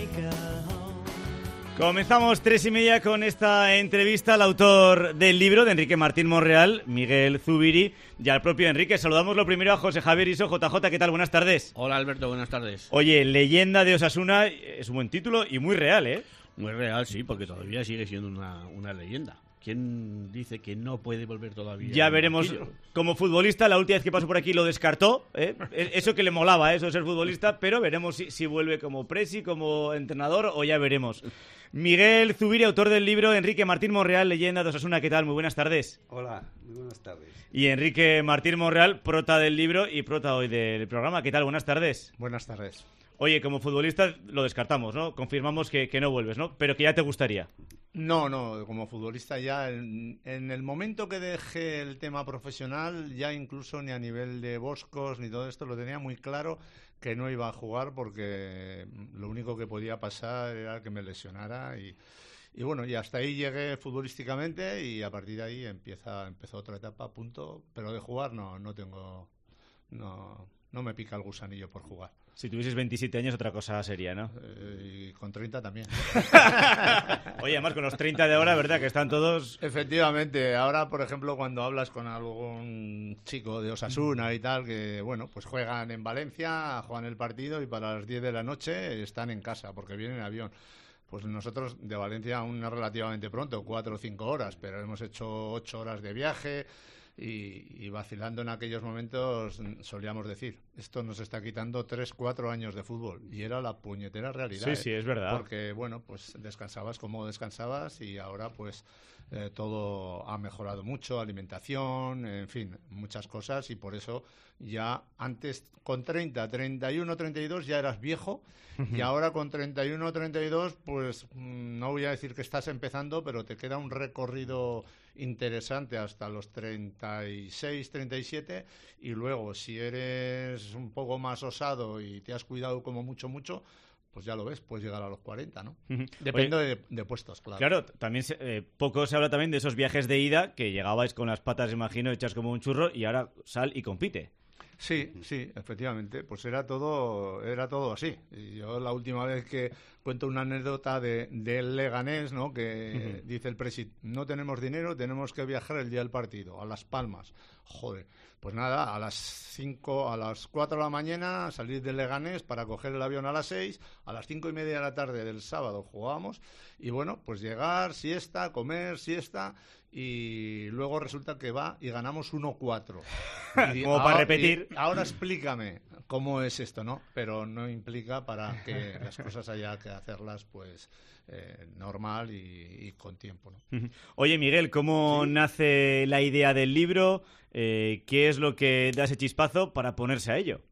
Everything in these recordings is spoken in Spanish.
Comenzamos 3:30 con esta entrevista al autor del libro de Enrique Martín Monreal, Miguel Zubiri, y al propio Enrique. Saludamos lo primero a José Javier Iso. JJ, ¿qué tal? Buenas tardes. Hola Alberto, buenas tardes. Oye, Leyenda de Osasuna es un buen título y muy real, ¿eh? Muy real, sí, porque todavía sigue siendo una leyenda. ¿Quién dice que no puede volver todavía? Ya veremos. Como futbolista, la última vez que pasó por aquí lo descartó, ¿eh? Eso que le molaba, eso de ser futbolista, pero veremos si vuelve como presi, como entrenador, o ya veremos. Miguel Zubiri, autor del libro Enrique Martín Monreal, Leyenda de Osasuna. ¿Qué tal? Muy buenas tardes. Hola, muy buenas tardes. Y Enrique Martín Monreal, prota del libro y prota hoy del programa. ¿Qué tal? Buenas tardes. Buenas tardes. Oye, como futbolista lo descartamos, ¿no? Confirmamos que no vuelves, ¿no? Pero que ya te gustaría. No, como futbolista ya, en el momento que dejé el tema profesional, ya incluso ni a nivel de Boscos ni todo esto, lo tenía muy claro que no iba a jugar porque lo único que podía pasar era que me lesionara y bueno, y hasta ahí llegué futbolísticamente y a partir de ahí empezó otra etapa, punto. Pero de jugar no me pica el gusanillo por jugar. Si tuvieses 27 años, otra cosa sería, ¿no? Y con 30 también. Oye, además con los 30 de ahora, ¿verdad? Que están todos... Efectivamente. Ahora, por ejemplo, cuando hablas con algún chico de Osasuna y tal, que, bueno, pues juegan en Valencia, juegan el partido y para las 10 de la noche están en casa porque vienen en avión. Pues nosotros de Valencia aún es relativamente pronto, 4 o 5 horas, pero hemos hecho 8 horas de viaje... Y vacilando en aquellos momentos solíamos decir, esto nos está quitando 3-4 años de fútbol, y era la puñetera realidad. Sí, es verdad. Porque, bueno, pues descansabas como descansabas y ahora pues todo ha mejorado mucho, alimentación, en fin, muchas cosas, y por eso ya antes con 30, 31, 32 ya eras viejo, y ahora con 31, 32 pues no voy a decir que estás empezando, pero te queda un recorrido interesante hasta los 36, 37, y luego si eres un poco más osado y te has cuidado como mucho, pues ya lo ves, puedes llegar a los 40, ¿no? Depende de puestos, claro. Claro, también poco se habla también de esos viajes de ida, que llegabais con las patas, imagino, hechas como un churro, y ahora sal y compite. Sí, efectivamente, pues era todo así. Y yo la última vez que cuento una anécdota del Leganés, ¿no? Que dice el presi, no tenemos dinero, tenemos que viajar el día del partido, a Las Palmas. Joder, pues nada, a las 4 de la mañana salir del Leganés para coger el avión a las 6, a las 5:30 de la tarde del sábado jugábamos, y bueno, pues llegar, siesta, comer, siesta, y luego resulta que va y ganamos 1-4. Como para repetir. Ahora explícame cómo es esto, ¿no? Pero no implica para que las cosas haya que hacerlas pues normal y con tiempo, ¿no? Oye, Miguel, ¿cómo nace la idea del libro? ¿Qué es lo que da ese chispazo para ponerse a ello?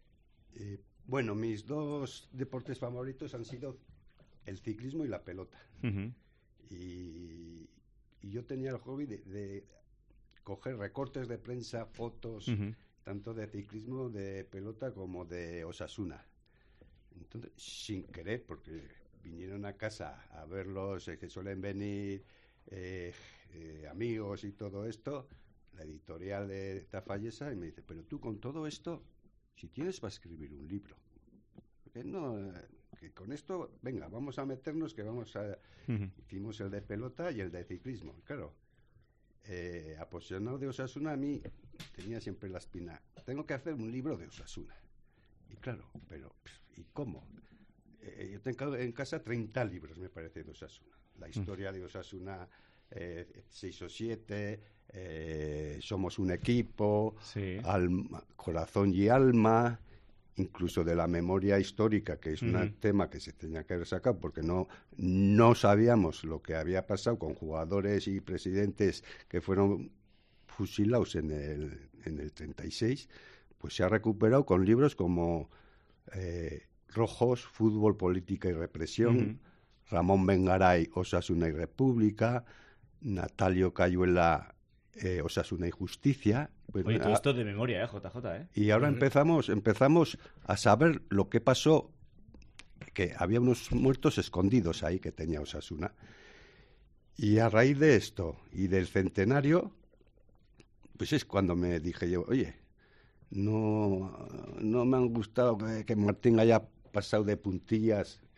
Bueno, mis dos deportes favoritos han sido el ciclismo y la pelota. Y yo tenía el hobby de coger recortes de prensa, fotos, tanto de ciclismo, de pelota como de Osasuna. Entonces, sin querer, porque vinieron a casa a verlos, que suelen venir amigos y todo esto, la editorial de Tafallesa, y me dice, pero tú con todo esto, si tienes para escribir un libro, ¿por qué no? Que con esto, venga, vamos a meternos, que vamos a... Hicimos el de pelota y el de ciclismo. Claro, apasionado de Osasuna, a mí tenía siempre la espina, tengo que hacer un libro de Osasuna. Y claro, pero ¿y cómo? Yo tengo en casa 30 libros, me parece, de Osasuna. La historia de Osasuna, 6 o 7, somos un equipo, sí. Corazón y alma... incluso de la memoria histórica, que es un tema que se tenía que haber sacado, porque no sabíamos lo que había pasado con jugadores y presidentes que fueron fusilados en el 36, pues se ha recuperado con libros como Rojos, Fútbol, Política y Represión, Ramón Bengaray, Osasuna y República, Natalio Cayuela, Osasuna y Justicia. Pues, oye, todo esto de memoria, JJ, Y ahora empezamos a saber lo que pasó, que había unos muertos escondidos ahí que tenía Osasuna. Y a raíz de esto y del centenario, pues es cuando me dije yo, oye, no me han gustado que Martín haya pasado de puntillas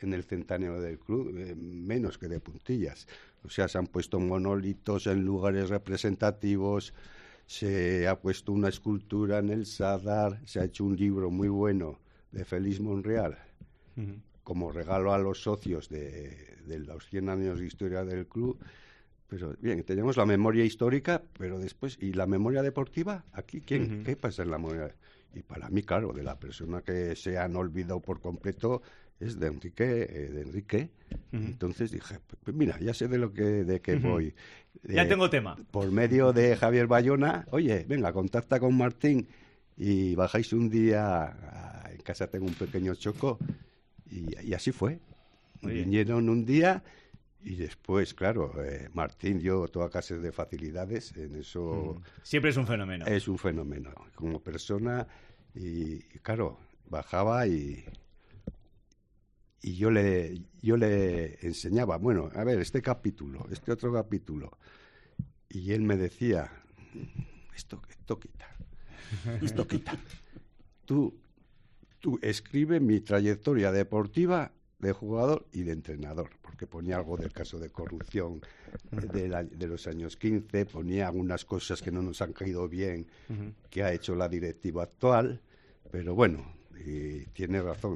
en el centenario del club, menos que de puntillas. O sea, se han puesto monolitos en lugares representativos, se ha puesto una escultura en el Sadar, se ha hecho un libro muy bueno de Félix Monreal, como regalo a los socios de los 100 años de historia del club. Pero bien, tenemos la memoria histórica, pero después, ¿y la memoria deportiva? Aquí, ¿qué pasa en la memoria? Y para mí, claro, de la persona que se han olvidado por completo es de Enrique. Entonces dije, pues mira, ya sé de qué voy. Ya tengo tema. Por medio de Javier Bayona, oye, venga, contacta con Martín y bajáis un día, en casa tengo un pequeño choco, y así fue. Vinieron un día y después, claro, Martín dio toda clase de facilidades en eso. Siempre es un fenómeno. Es un fenómeno como persona y claro, bajaba y yo le enseñaba, bueno, a ver, este otro capítulo, y él me decía, esto quita. Tú escribe mi trayectoria deportiva de jugador y de entrenador, porque ponía algo del caso de corrupción de los años 15, ponía algunas cosas que no nos han caído bien que ha hecho la directiva actual, pero bueno, y tenía razón,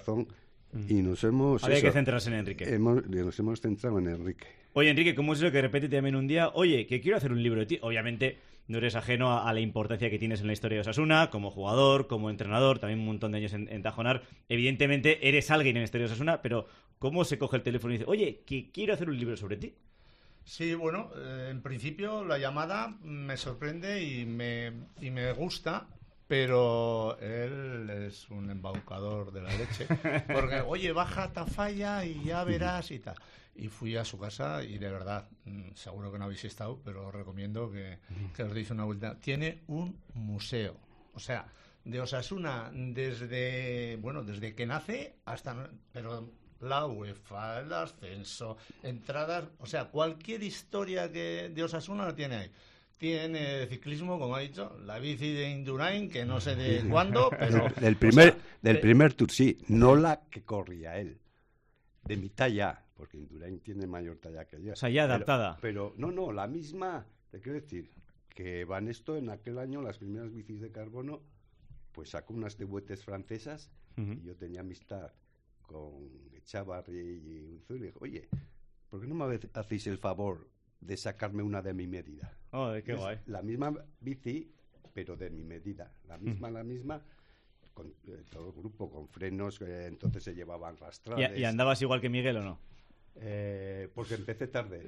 y nos hemos... Había que centrarse en Enrique. Nos hemos centrado en Enrique. Oye, Enrique, ¿cómo es eso que de repente te llamen un día? Oye, que quiero hacer un libro de ti. Obviamente no eres ajeno a la importancia que tienes en la historia de Osasuna, como jugador, como entrenador, también un montón de años en Tajonar. Evidentemente eres alguien en la historia de Osasuna, pero ¿cómo se coge el teléfono y dice, oye, que quiero hacer un libro sobre ti? Sí, bueno, en principio la llamada me sorprende y me gusta, pero él es un embaucador de la leche. Porque, oye, baja a Tafalla y ya verás y tal. Y fui a su casa y de verdad, seguro que no habéis estado, pero os recomiendo que os deis una vuelta. Tiene un museo. O sea, de Osasuna desde que nace hasta... Pero la UEFA, el ascenso, entradas... O sea, cualquier historia de Osasuna lo tiene ahí. Tiene ciclismo, como ha dicho, la bici de Indurain, que no sé de cuándo, pero... Del primer Tour, sí, no la que corría él, de mi talla, porque Indurain tiene mayor talla que yo. O sea, ya adaptada. Pero no, la misma, te quiero decir, que Banesto en aquel año, las primeras bicis de carbono, pues sacó unas Tehuetes francesas, y yo tenía amistad con Echavarri y Unzué, y dije, oye, ¿por qué no me hacéis el favor de sacarme una de mi medida? Oh, qué guay. La misma bici, pero de mi medida. La misma, con todo el grupo, con frenos, entonces se llevaban rastrales. ¿Y andabas igual que Miguel o no? Porque empecé tarde.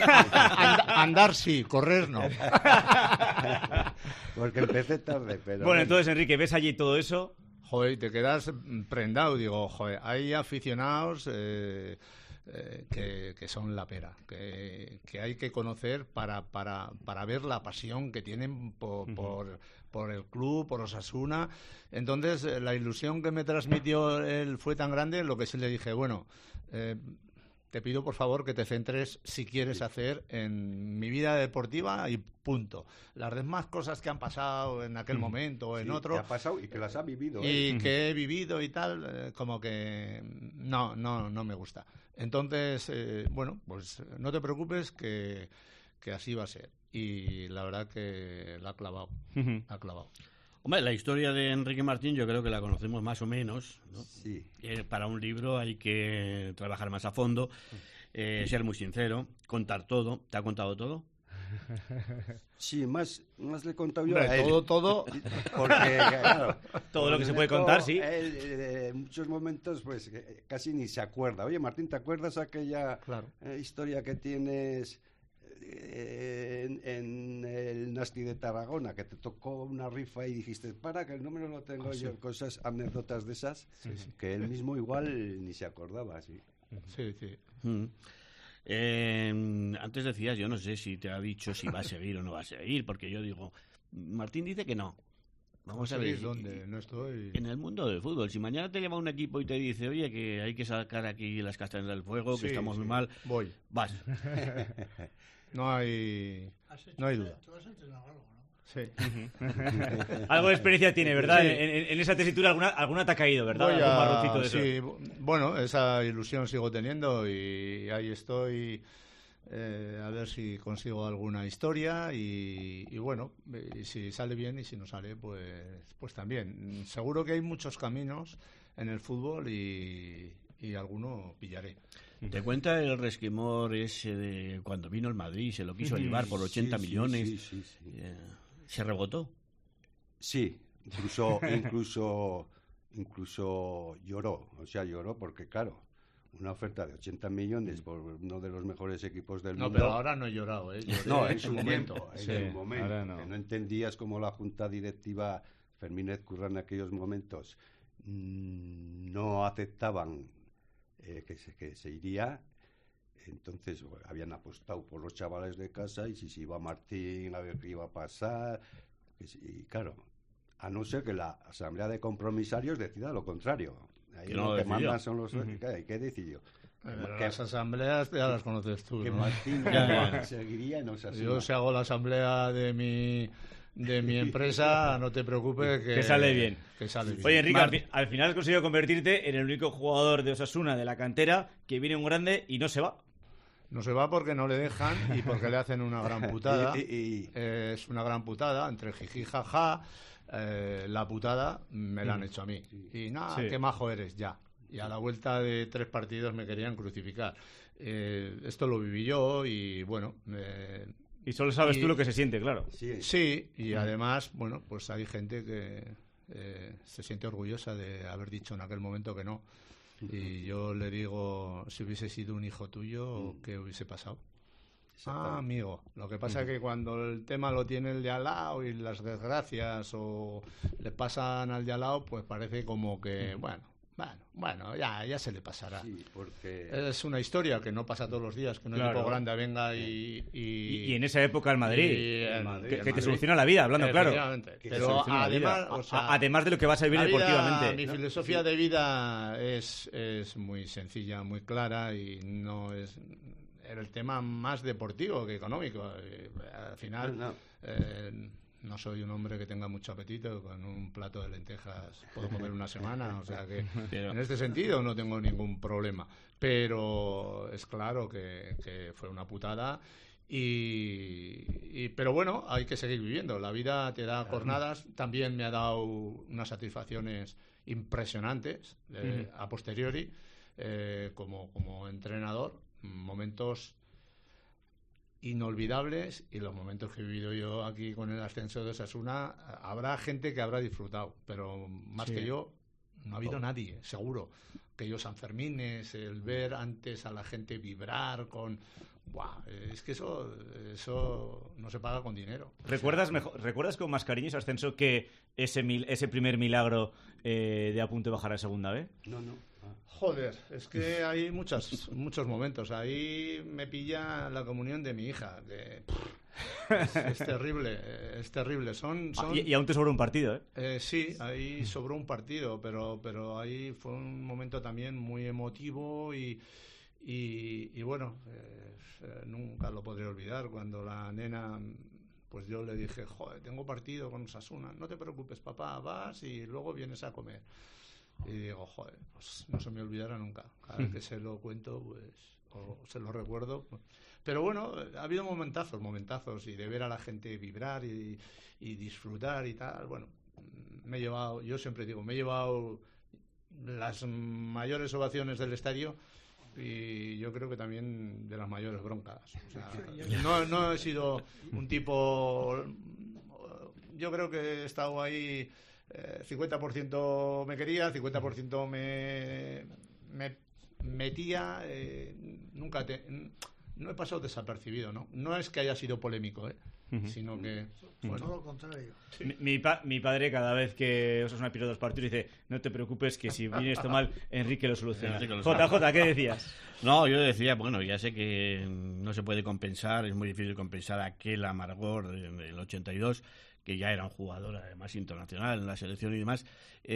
Andar sí, correr no. Porque empecé tarde, pero... Bueno, entonces, Enrique, ¿ves allí todo eso? Joder, te quedas prendado. Digo, joder, hay aficionados... que son la pera, que hay que conocer para ver la pasión que tienen por el club, por Osasuna. Entonces, la ilusión que me transmitió él fue tan grande, lo que sí le dije, bueno, te pido por favor que te centres, si quieres hacer, en mi vida deportiva y punto. Las demás cosas que han pasado en aquel momento o en otro... que ha pasado y que las ha vivido. Y que he vivido y tal, como que no me gusta. Entonces, bueno, pues no te preocupes que así va a ser. Y la verdad que la ha clavado. Ha clavado. Hombre, la historia de Enrique Martín yo creo que la conocemos más o menos, ¿no? Sí. Para un libro hay que trabajar más a fondo, ser muy sincero, contar todo. ¿Te ha contado todo? Sí, más le he contado yo a él. Todo. Porque, claro, todo lo que se puede contar, sí. Él, en muchos momentos, pues, casi ni se acuerda. Oye, Martín, ¿te acuerdas aquella historia que tienes en el Nasti de Tarragona, que te tocó una rifa y dijiste, para, que el número lo tengo yo, sí. Cosas, anécdotas de esas, que él mismo igual ni se acordaba, sí. Sí, sí. Antes decías, yo no sé si te ha dicho si va a seguir o no va a seguir, porque yo digo, Martín dice que no. Vamos a ver. ¿Dónde? No estoy. En el mundo del fútbol. Si mañana te llama un equipo y te dice, oye, que hay que sacar aquí las castañas del fuego, que estamos muy mal. Voy. Vas. No hay duda. Tú has entrenado algo, ¿no? Sí. Algo de experiencia tiene, ¿verdad? Sí. En esa tesitura alguna te ha caído, ¿verdad? Voy Algún marroncito de sí, esos. bueno, esa ilusión sigo teniendo y ahí estoy a ver si consigo alguna historia y bueno, y si sale bien y si no sale, pues también. Seguro que hay muchos caminos en el fútbol y alguno pillaré. ¿Te cuenta el resquemor ese de cuando vino el Madrid, se lo quiso llevar por 80 Sí, sí, millones? sí. ¿Se rebotó? Sí, incluso lloró. O sea, lloró porque, claro, una oferta de 80 millones por uno de los mejores equipos del No, mundo. pero ahora no he llorado, ¿eh? Lloré No, en su momento. momento. Sí, En su momento. ahora no. Que no entendías cómo la junta directiva Fermín Curra en aquellos momentos no aceptaban que se iría. Entonces habían apostado por los chavales de casa y si se iba Martín, a ver qué iba a pasar. Y claro, a no ser que la asamblea de compromisarios decida lo contrario. Ahí Que lo no que decidió. mandan son los... ¿Qué decidió? Pero Que- las asambleas ya las conoces tú, que ¿no? Martín Ya. seguiría y no se Yo si hago la asamblea de mi empresa, no te preocupes Que sale bien. Que sale bien. Oye, Enrique, al final has conseguido convertirte en el único jugador de Osasuna de la cantera que viene un grande y no se va. No se va porque no le dejan y porque le hacen una gran putada. Y- Es una gran putada, entre jiji jaja, la putada me la han hecho a mí. Y nada, Sí. qué majo eres, ya. Y a la vuelta de 3 partidos me querían crucificar. Esto lo viví yo y bueno... Y solo sabes Y- tú lo que se siente, claro. sí, sí, y además, bueno, pues hay gente que se siente orgullosa de haber dicho en aquel momento que no. Y yo le digo, si hubiese sido un hijo tuyo, ¿qué hubiese pasado? Ah, amigo. Lo que pasa es que cuando el tema lo tiene el de al lado y las desgracias o le pasan al de al lado, pues parece como que, bueno, ya se le pasará. sí, porque... Es una historia que no pasa todos los días, que un Claro. equipo grande venga y Y en esa época el Madrid, y el Madrid, que te Madrid. soluciona la vida, hablando claro. Efectivamente. Que Pero soluciona la vida. además, o sea, Además de lo que vas a vivir la vida, deportivamente. mi filosofía de vida es muy sencilla, muy clara y no es el tema más deportivo que económico. Al final, No. no soy un hombre que tenga mucho apetito, con un plato de lentejas puedo comer una semana, o sea que Pero- en este sentido no tengo ningún problema. Pero es claro que fue una putada. Pero bueno, hay que seguir viviendo. La vida te da jornadas. También me ha dado unas satisfacciones impresionantes a posteriori como entrenador. Momentos inolvidables y los momentos que he vivido yo aquí con el ascenso de Osasuna, habrá gente que habrá disfrutado, pero más que yo no ha habido nadie, seguro. Aquellos Sanfermines, el ver antes a la gente vibrar con... Buah, es que eso no se paga con dinero. ¿Recuerdas con más cariño ese ascenso que ese primer milagro de a punto de bajar a segunda B? No. Joder, es que hay muchos momentos. Ahí me pilla la comunión de mi hija, que es terrible, es terrible. Y aún te sobra un partido, ¿eh? Sí, ahí sobró un partido, pero ahí fue un momento también muy emotivo y bueno, nunca lo podré olvidar cuando la nena, pues yo le dije, joder, tengo partido con Osasuna, no te preocupes, papá, vas y luego vienes a comer. Y digo, joder, pues no se me olvidará nunca. Cada vez que se lo cuento, pues, o se lo recuerdo. Pues. Pero bueno, ha habido momentazos, y de ver a la gente vibrar y disfrutar y tal. Bueno, yo siempre digo, me he llevado las mayores ovaciones del estadio y yo creo que también de las mayores broncas. O sea, no he sido un tipo... Yo creo que he estado ahí... 50% me quería, 50% me metía, no he pasado desapercibido, ¿no? No es que haya sido polémico, sino que... Bueno, Todo lo contrario. Mi padre, cada vez que Osasuna pierde 2 partidos, dice, no te preocupes que si viene esto mal, Enrique lo soluciona. Enrique lo JJ, ¿qué decías? No, yo decía, bueno, ya sé que no se puede compensar, es muy difícil compensar aquel amargor del 82, que ya era un jugador además internacional en la selección y demás.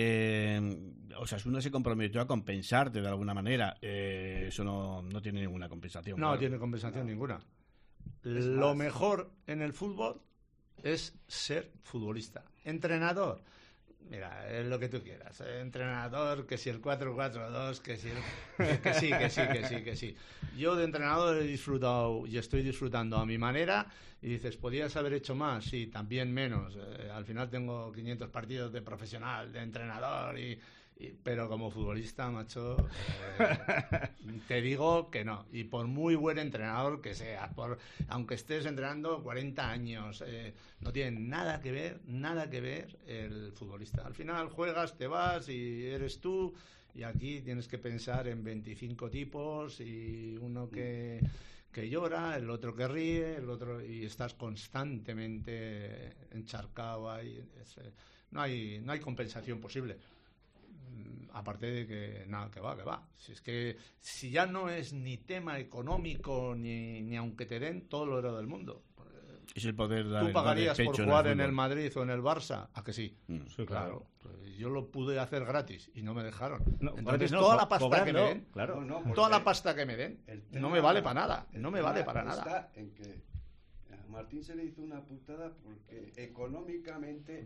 Osasuna se comprometió a compensarte de alguna manera. Eso no tiene ninguna compensación. no claro. tiene compensación ninguna. Lo mejor en el fútbol es ser futbolista. Entrenador, mira, es lo que tú quieras. Entrenador, que si el 4-4-2, que si que sí. Yo de entrenador he disfrutado y estoy disfrutando a mi manera. Y dices, ¿podías haber hecho más? Sí, también menos. Al final tengo 500 partidos de profesional, de entrenador pero como futbolista, macho, te digo que no. Y por muy buen entrenador que seas, aunque estés entrenando 40 años, no tiene nada que ver el futbolista. Al final juegas, te vas y eres tú, y aquí tienes que pensar en 25 tipos y uno que llora, el otro que ríe, el otro, y estás constantemente encharcado ahí. No hay compensación posible. Aparte de que nada, que va. Si ya no es ni tema económico ni aunque te den todo el oro del mundo. Es el poder dar. ¿Tú pagarías por jugar en el Madrid o en el Barça? ¿A que sí? Sí, claro. Yo lo pude hacer gratis y no me dejaron. No, entonces no, toda la pasta cobrando, que me den, claro. toda la pasta que me den, no me vale para nada. No me vale para nada. Está en que a Martín se le hizo una putada porque económicamente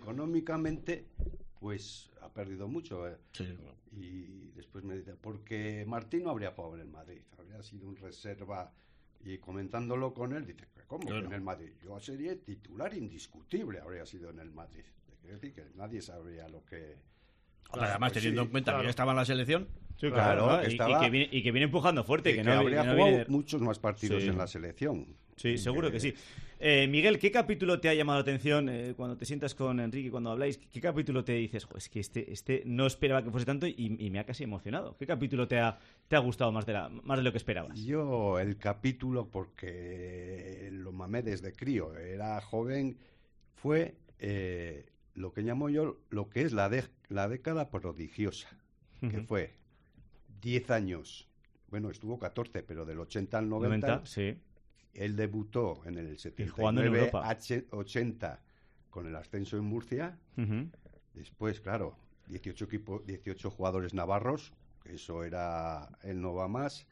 pues ha perdido mucho. Sí. Y después me dice, porque Martín no habría jugado en el Madrid, habría sido un reserva. Y comentándolo con él, dice, ¿cómo que en el Madrid? Yo sería titular indiscutible, habría sido en el Madrid. Quiero decir que nadie sabría lo que... Claro, además, teniendo en cuenta que ya estaba en la selección. Sí, claro, ¿no? y que viene empujando fuerte. Que habría jugado muchos más partidos en la selección. Sí, seguro que sí. Miguel, ¿qué capítulo te ha llamado la atención cuando te sientas con Enrique, cuando habláis? ¿Qué capítulo te dices, es que este no esperaba que fuese tanto y me ha casi emocionado? ¿Qué capítulo te ha gustado más de lo que esperabas? Yo, el capítulo, porque lo mamé desde crío, era joven, fue lo que llamo yo lo que es la década prodigiosa, que fue 10 años. Bueno, estuvo 14, pero del 80 al 90 sí. Él debutó en el jugando en Europa. 80 con el ascenso en Murcia. Después, claro, 18 jugadores navarros, eso era él no va más.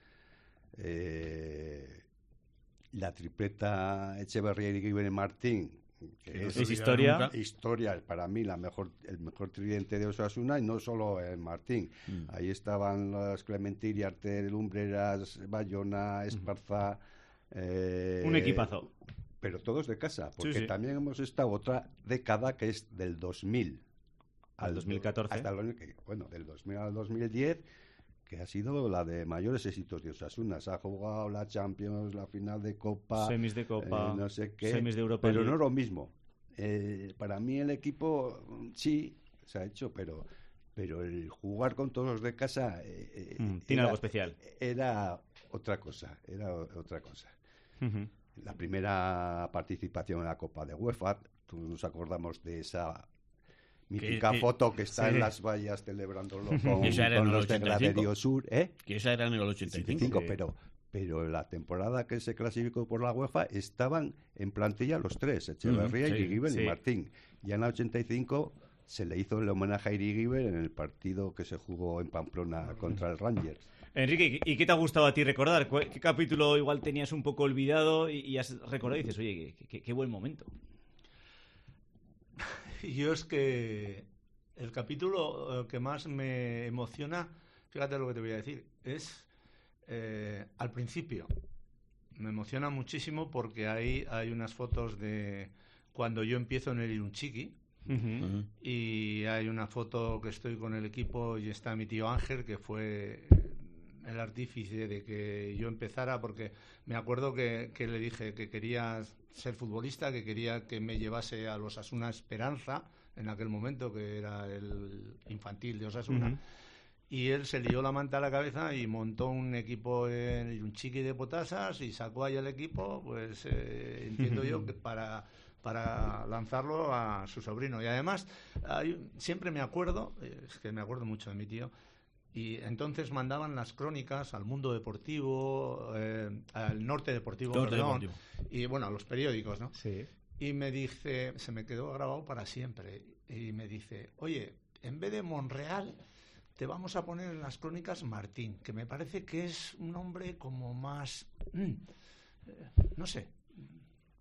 La tripleta Echeverría, Irigoyen y Martín, que es historia. Historia, para mí el mejor tridente de Osasuna, y no solo el Martín. Ahí estaban los Clementiri, Arte, Lumbreras, Bayona, Esparza. Un equipazo. Pero todos de casa, porque sí. también hemos estado otra década que es del 2000 al 2014. Del 2000 al 2010, que ha sido la de mayores éxitos de Osasuna. Se ha jugado la Champions, la final de Copa, semis de Copa, no sé qué, semis de Europa, pero no es lo mismo. Para mí el equipo sí se ha hecho, pero el jugar con todos de casa tiene algo especial. Era otra cosa. La primera participación en la Copa de UEFA, nos acordamos de esa mítica foto que está en las vallas celebrándolo con los de Graderío Sur. Que esa era en el 85. Pero la temporada que se clasificó por la UEFA estaban en plantilla los tres, Echeverría, Irigoyen y Martín. Ya en la 85 se le hizo el homenaje a Irigoyen en el partido que se jugó en Pamplona contra el Rangers. Enrique, ¿y qué te ha gustado a ti recordar? ¿Qué capítulo igual tenías un poco olvidado y has recordado y dices, oye, qué buen momento? Yo es que el capítulo que más me emociona, fíjate lo que te voy a decir, es al principio. Me emociona muchísimo porque ahí hay unas fotos de cuando yo empiezo en el Irunchiqui. Y hay una foto que estoy con el equipo y está mi tío Ángel, que fue el artífice de que yo empezara, porque me acuerdo que le dije que quería ser futbolista, que quería que me llevase a los Osasuna Esperanza en aquel momento, que era el infantil de Osasuna. Y él se lió la manta a la cabeza y montó un equipo en un chiqui de Potasas y sacó ahí el equipo, pues entiendo yo que para lanzarlo a su sobrino. Y además, siempre me acuerdo, es que me acuerdo mucho de mi tío, y entonces mandaban las crónicas al Mundo Deportivo, al Norte Deportivo, y bueno, a los periódicos, ¿no? Sí. Y me dice, se me quedó grabado para siempre, y me dice, oye, en vez de Monreal, te vamos a poner en las crónicas Martín, que me parece que es un hombre como más, no sé,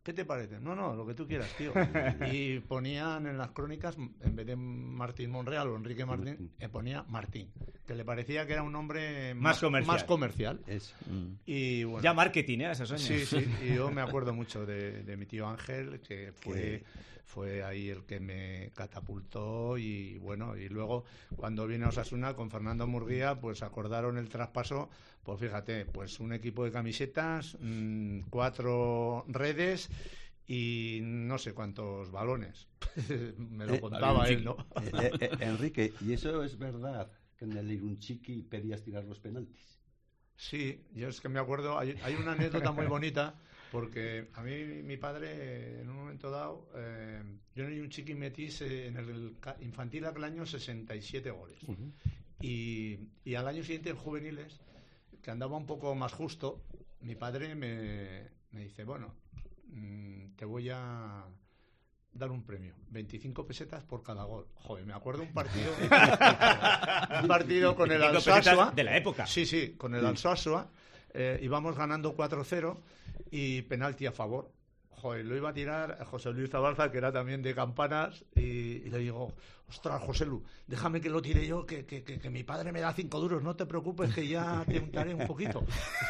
¿qué te parece? No, lo que tú quieras, tío. Y ponían en las crónicas, en vez de Martín Monreal o Enrique Martín, ponía Martín, que le parecía que era un nombre más comercial. Eso. Y bueno, Ya marketing, esos años. Sí, y yo me acuerdo mucho de mi tío Ángel, que fue ahí el que me catapultó, y bueno, y luego cuando vine a Osasuna con Fernando Murguía, pues acordaron el traspaso, pues fíjate, pues un equipo de camisetas, 4 redes y no sé cuántos balones. Me lo contaba él, ¿no? Enrique, ¿y eso es verdad, que en el Irunchiqui pedías tirar los penaltis? Sí, yo es que me acuerdo, hay una anécdota muy bonita, porque a mí mi padre en un momento dado, yo en un chiqui metí en el infantil aquel año 67 goles. Y al año siguiente en juveniles, que andaba un poco más justo, mi padre me dice, bueno, te voy a dar un premio, 25 pesetas por cada gol. Joder, me acuerdo un partido con el Alsasua de la época. Sí, con el Alsasua, íbamos ganando 4-0 y penalti a favor. Joder, lo iba a tirar José Luis Zabalza, que era también de Campanas, y le digo, ostras, José Lu, déjame que lo tire yo, que mi padre me da 5 duros, no te preocupes, que ya te untaré un poquito.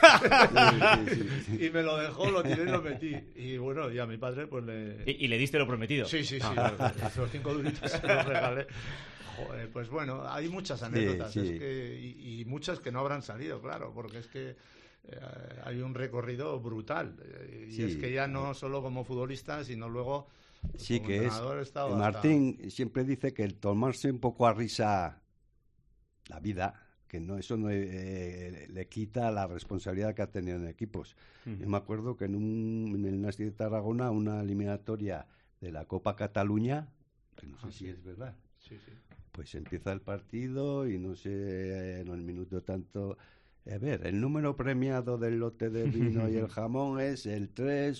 Y me lo dejó, lo tiré y lo metí. Y bueno, ya mi padre pues le... ¿Y le diste lo prometido? Sí, los 5 duritos se los regalé. Joder, pues bueno, hay muchas anécdotas, Sí. Es que, y muchas que no habrán salido, claro, porque es que hay un recorrido brutal, y es que ya no solo como futbolista, sino luego sí, como que entrenador es Martín siempre dice que el tomarse un poco a risa la vida, que no, eso no le quita la responsabilidad que ha tenido en equipos. Yo me acuerdo que en el Nasti de Tarragona, una eliminatoria de la Copa Cataluña, que no sé si es verdad, pues empieza el partido y no sé, en el minuto tanto... A ver, el número premiado del lote de vino y el jamón es el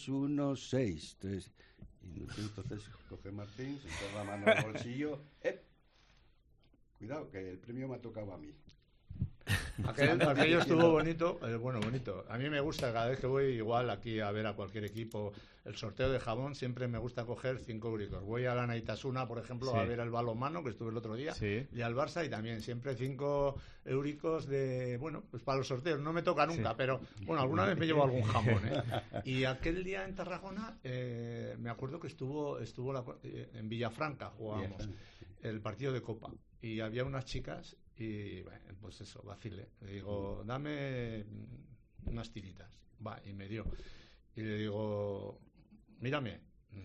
316. Y entonces coge Martín, se pone la mano al bolsillo. Cuidado, que el premio me ha tocado a mí. Aquello estuvo bonito, bonito. A mí me gusta, cada vez que voy igual aquí a ver a cualquier equipo, el sorteo de jamón, siempre me gusta coger 5 euricos. Voy a la Naitasuna, por ejemplo, a ver el balonmano, que estuve el otro día, y al Barça, y también siempre 5 euricos pues para los sorteos. No me toca nunca, pero bueno, alguna vez me llevo algún jamón, Y aquel día en Tarragona, me acuerdo que estuvo en Villafranca, jugábamos el partido de Copa, y había unas chicas. Y bueno, pues eso, vacile. Le digo, dame unas tiritas. Va, y me dio. Y le digo, mírame,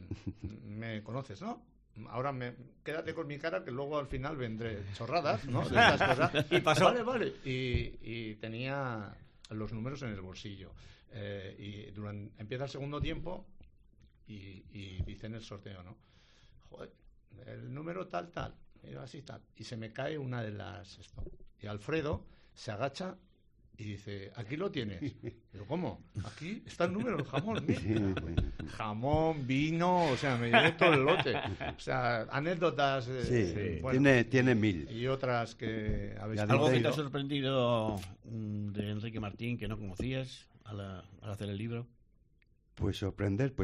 me conoces, ¿no? Ahora quédate con mi cara, que luego al final vendré chorradas, ¿no? De estas cosas. Y pasó. Vale. Y tenía los números en el bolsillo. Empieza el segundo tiempo y dicen el sorteo, ¿no? Joder, el número tal. Y así tal. Y se me cae una de las... Y Alfredo se agacha y dice, aquí lo tienes. Digo, ¿cómo? Aquí está el número del jamón. Mira. Jamón, vino, o sea, me llevé todo el lote. O sea, anécdotas... tiene 1000. Y otras que habéis... ¿Algo que te ha sorprendido de Enrique Martín que no conocías al hacer el libro? Pues sorprender,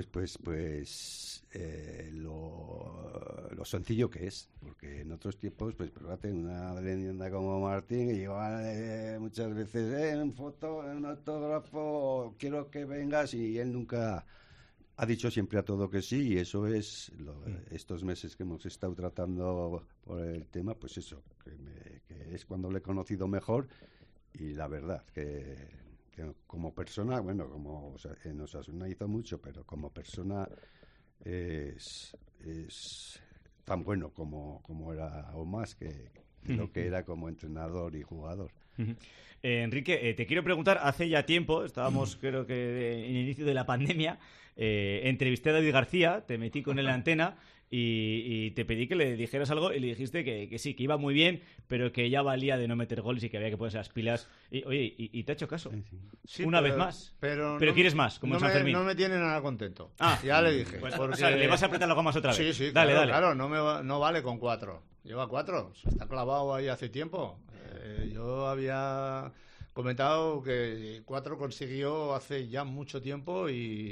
lo sencillo que es, porque en otros tiempos, pues fíjate, una leyenda como Martín, que lleva muchas veces en foto, en autógrafo, quiero que vengas, y él nunca ha dicho siempre a todo que sí, y eso es estos meses que hemos estado tratando por el tema, pues eso, que es cuando le he conocido mejor, y la verdad que como persona, como en Osasuna hizo mucho, pero como persona es tan bueno como era, o más que lo que era como entrenador y jugador. Enrique, te quiero preguntar, hace ya tiempo, estábamos creo que en el inicio de la pandemia, entrevisté a David García, te metí con él en la antena y te pedí que le dijeras algo y le dijiste que sí, que iba muy bien, pero que ya valía de no meter goles y que había que ponerse las pilas. Y, oye, y te ha hecho caso. Sí, una vez más. Pero quieres más, como en San Fermín. No me tiene nada contento. Ya le dije. Pues, porque... O sea, le vas a apretar las gomas otra vez. Sí, dale. Claro, no vale con 4. Lleva 4. Está clavado ahí hace tiempo. Yo había comentado que 4 consiguió hace ya mucho tiempo y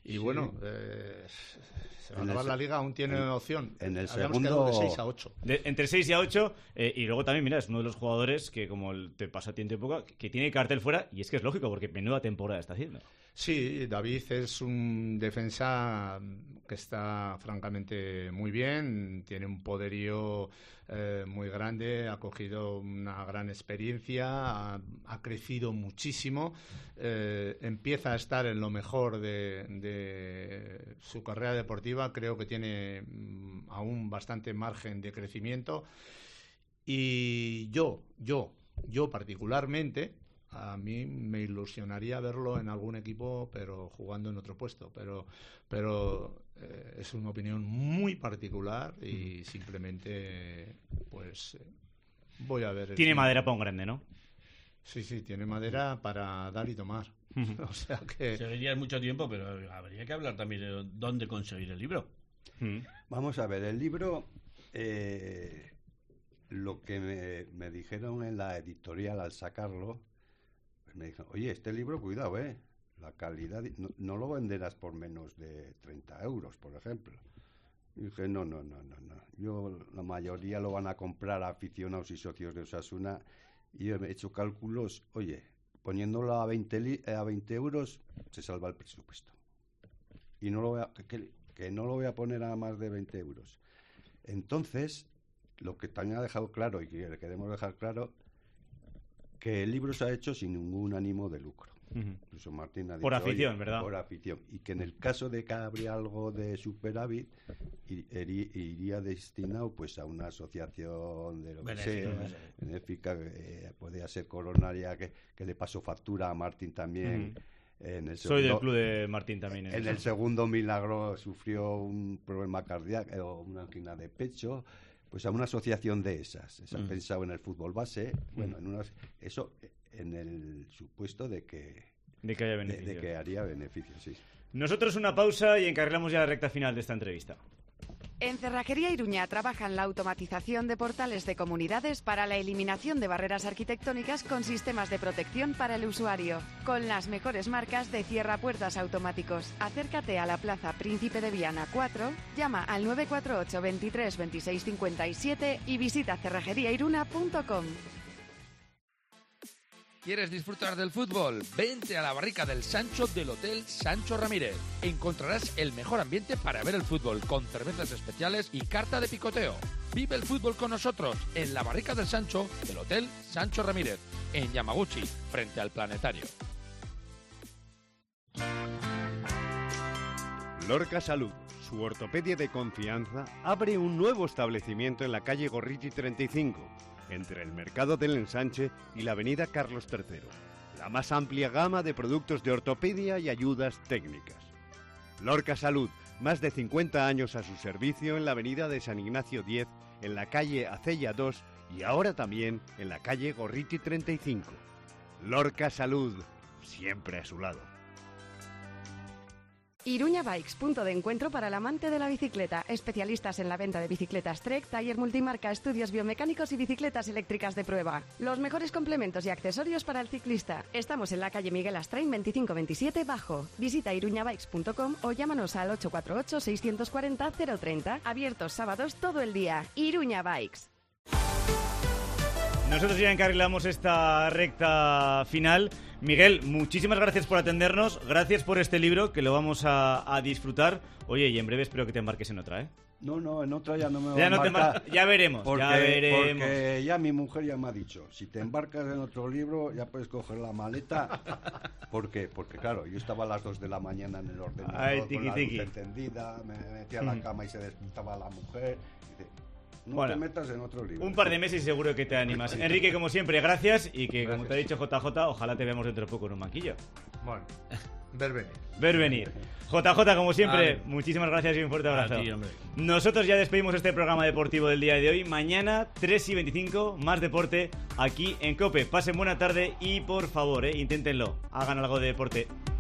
Y bueno, se va a acabar la liga, aún tiene opción. En el Habíamos segundo... quedado de 6 a 8. Entre 6 y 8, y luego también, mira, es uno de los jugadores que, como te pasa a ti en tu época, que tiene cartel fuera, y es que es lógico, porque menuda temporada está haciendo. Sí, David es un defensa que está francamente muy bien, tiene un poderío muy grande, ha cogido una gran experiencia, ha crecido muchísimo, empieza a estar en lo mejor de su carrera deportiva, creo que tiene aún bastante margen de crecimiento y yo particularmente, a mí me ilusionaría verlo en algún equipo, pero jugando en otro puesto. Pero es una opinión muy particular y simplemente, pues, voy a ver. Tiene madera para un grande, ¿no? Sí, tiene madera para dar y tomar. O sea que... Seguiría mucho tiempo, pero habría que hablar también de dónde conseguir el libro. Vamos a ver, el libro... lo que me dijeron en la editorial al sacarlo, pues me dijeron, oye, este libro, cuidado, la calidad, no lo venderás por menos de 30 euros, por ejemplo. Y dije, no. Yo, la mayoría lo van a comprar aficionados y socios de Osasuna, y yo he hecho cálculos, oye, poniéndolo a 20 euros, se salva el presupuesto. Y no lo voy a, que no lo voy a poner a más de 20 euros. Entonces... Lo que también ha dejado claro y que queremos dejar claro, que el libro se ha hecho sin ningún ánimo de lucro. Incluso Martín ha dicho, por afición, ¿verdad? Por afición. Y que en el caso de que habría algo de superávit, iría destinado pues a una asociación de lo que sea, benéfica, podría ser coronaria, que le pasó factura a Martín también. Soy del club de Martín también. En el segundo milagro sufrió un problema cardíaco, una angina de pecho. Pues a una asociación de esas. Se ha pensado en el fútbol base, bueno, eso en el supuesto de que haya beneficios. De que haría beneficios, sí. Nosotros una pausa y encarrilamos ya la recta final de esta entrevista. En Cerrajería Iruña trabajan la automatización de portales de comunidades para la eliminación de barreras arquitectónicas con sistemas de protección para el usuario, con las mejores marcas de cierrapuertas automáticos. Acércate a la Plaza Príncipe de Viana 4, llama al 948 23 26 57 y visita cerrajeriairuna.com. ¿Quieres disfrutar del fútbol? Vente a la barrica del Sancho del Hotel Sancho Ramírez. Encontrarás el mejor ambiente para ver el fútbol, con cervezas especiales y carta de picoteo. Vive el fútbol con nosotros en la barrica del Sancho del Hotel Sancho Ramírez, en Yamaguchi, frente al Planetario. Lorca Salud, su ortopedia de confianza, abre un nuevo establecimiento en la calle Gorriti 35, entre el Mercado del Ensanche y la avenida Carlos III. La más amplia gama de productos de ortopedia y ayudas técnicas. Lorca Salud, más de 50 años a su servicio en la avenida de San Ignacio 10, en la calle Acella 2 y ahora también en la calle Gorriti 35. Lorca Salud, siempre a su lado. Iruña Bikes, punto de encuentro para el amante de la bicicleta. Especialistas en la venta de bicicletas Trek, taller multimarca, estudios biomecánicos y bicicletas eléctricas de prueba. Los mejores complementos y accesorios para el ciclista. Estamos en la calle Miguel Astrain 2527 Bajo. Visita iruñabikes.com o llámanos al 848-640-030. Abiertos sábados todo el día. Iruña Bikes. Nosotros ya encarrilamos esta recta final. Miguel, muchísimas gracias por atendernos, gracias por este libro que lo vamos a disfrutar. Oye, y en breve espero que te embarques en otra, ¿eh? No, en otra ya no me voy ya a no embarcar. Ya veremos, porque ya mi mujer ya me ha dicho, si te embarcas en otro libro ya puedes coger la maleta. ¿Por qué? Porque claro, yo estaba a las 2 de la mañana en el ordenador con la luz encendida, me metía a la cama y se despertaba la mujer. Dice, no te metas en otro libro. Un par de meses y seguro que te animas. Enrique, como siempre, gracias y que, como te ha dicho JJ, ojalá te veamos dentro de poco en un banquillo. Bueno, ver venir. JJ, como siempre, muchísimas gracias y un fuerte abrazo. A ti, hombre. Nosotros ya despedimos este programa deportivo del día de hoy. Mañana, 3:25, más deporte aquí en COPE. Pasen buena tarde y, por favor, inténtenlo. Hagan algo de deporte.